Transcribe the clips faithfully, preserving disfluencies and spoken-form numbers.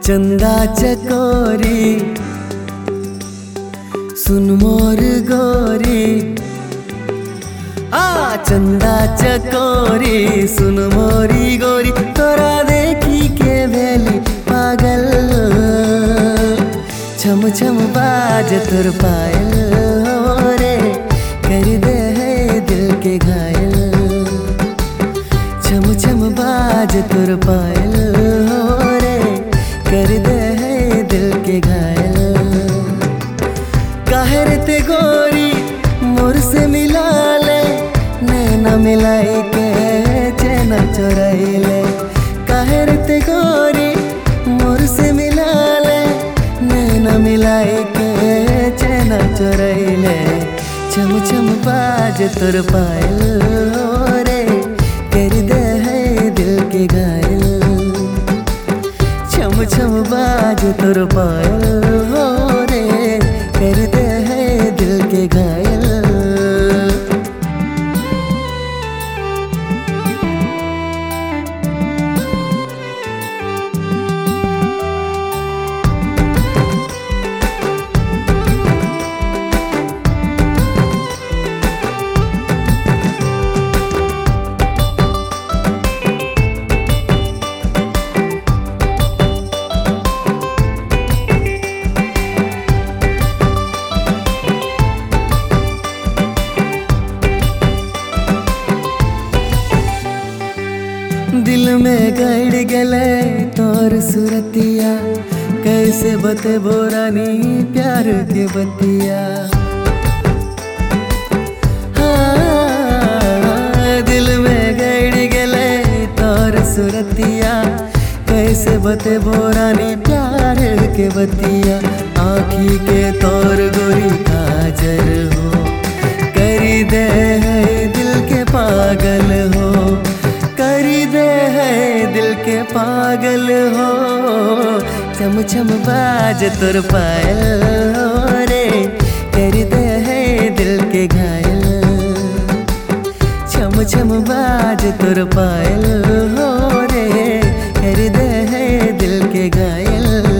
चंदा चकोरी सुन मोर गोरी, आ चंदा चकोरी सुन मोरी गोरी, तोरा देखी के भेली पागल। छम छम बाज तोर पायल रे, कर दे है दिल के घायल। छम छम बाज तोर पायल रे, कर दे है दिल के घायल। काहर ते गोरी मोर से मिला ले, नैना मिलाई के चैना चुराई ले। काहर ते गोरी मोर से मिला ले, नैना मिलाई के चैना चुराई ले। छम छम बाज तोर पायल रे, कर दे है दिल के घायल। छम छम बाज तोर पायल रे, कर दे है दिल के घायल। दिल में गड़ गले तोर सुरतिया, कैसे बते बोरानी प्यार के बतिया। हाँ, दिल में गड़ गले तोर सुरतिया, कैसे बते बोरानी प्यार के बतिया। आँखी के तोर गोरी काजर हो, करी दे है दिल के पागल हो, करी दे है दिल के पागल हो। छम छम बाज तोर पायल रे, कर दे है दिल के घायल। छम छम बाज तोर पायल रे, कर दे है दिल के घायल।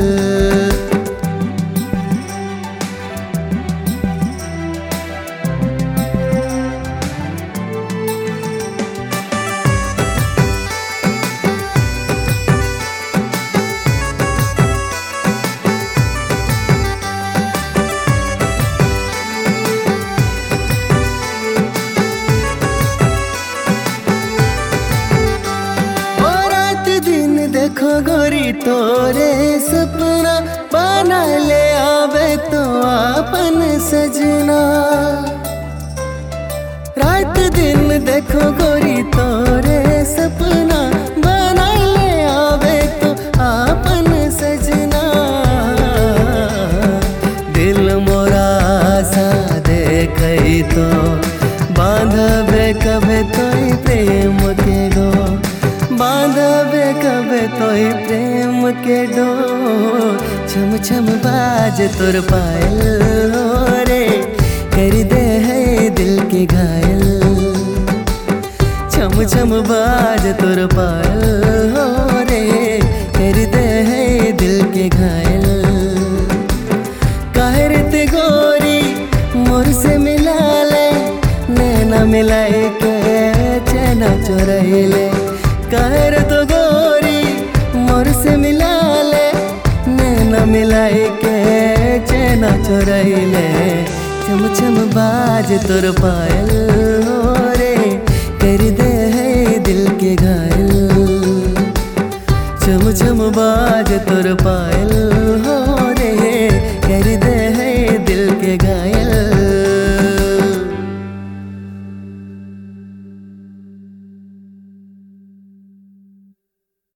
देखो गोरी तोरे सपना, बना ले आवे तो आपन सजना। रात दिन देखो गोरी तोरे सपना, बना ले आवे तो आपन सजना। दिल मोरा सा देखई तो बांधबे कबे तोई प्रेम के गो, बांधबे कबे तोई प्रेम के डो। छम छम बाज तोर पायल रे, कर दे है दिल के घायल। छम छम बाज तोर पायल रे, कर दे है दिल के घायल। काहर ते गोरी मोर से मिला ले, नैना मिलाई के चैना चुराई ले। काहर तो गोरी मोर से मिला ले, नैना मिलाई के चैना चुराई ले। छम छम बाज तोर पायल रे, कर दे है दिल के घायल। छम छम बाज तोर पायल